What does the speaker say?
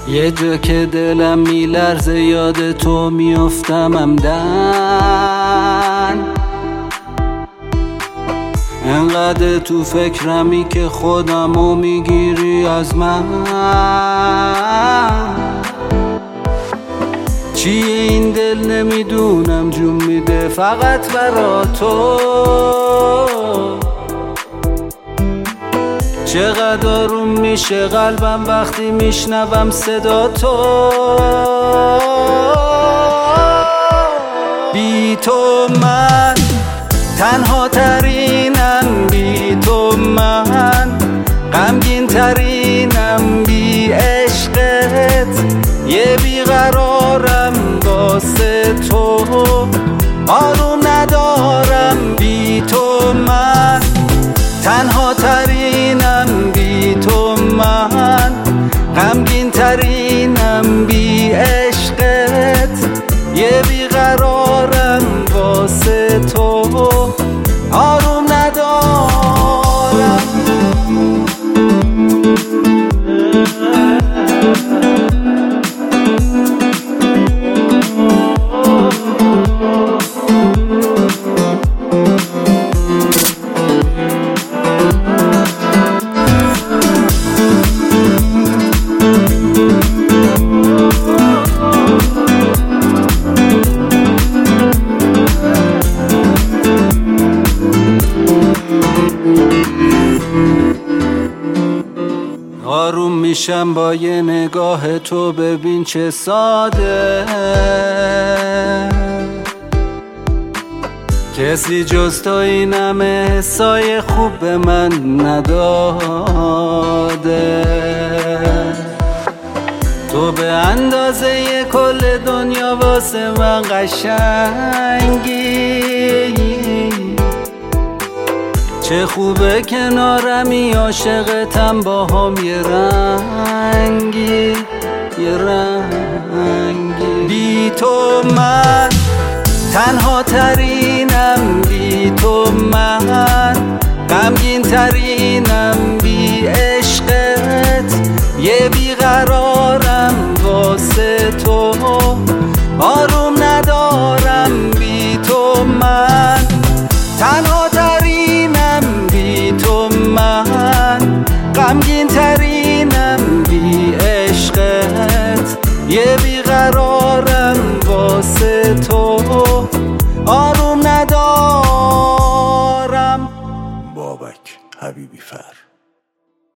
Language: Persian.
یه جا که دلم میلرزه یاد تو میافتم عمدن، انقدر تو فکرمی که خودمو میگیری از من. چیه این دل نمیدونم جون میده فقط برا تو، چقدر آروم میشه قلبم وقتی میشنوم صدا تو. بی تو من تنها ترینم، بی تو من غمگین ترینم، بی عشقت یه بیقرارم واسه تو، آروم ندارم. بی تو من تنها ترینم، بی تو من غمگین ترینم، بی عشقت یه بیقرارم واسه تو، آروم ندارم. آروم میشم با یه نگاه تو، ببین چه ساده، کسی جز تو این همه حسای خوب به من نداده. تو به اندازه ی کل دنیا واسه من قشنگی، چه خوبه کنارمی عاشقتم با هم یه رنگی یه رنگی. بی تو من تنها ترینم، بی تو من غمگین ترینم، بی عشقت یه بیقرارم واسه تو، آروم ندارم. بی تو من تنها ترینم، بی تو من غمگین ترینم، بی عشقت یه بیقرارم واسه تو، آروم ندارم. بابک حبیبی فر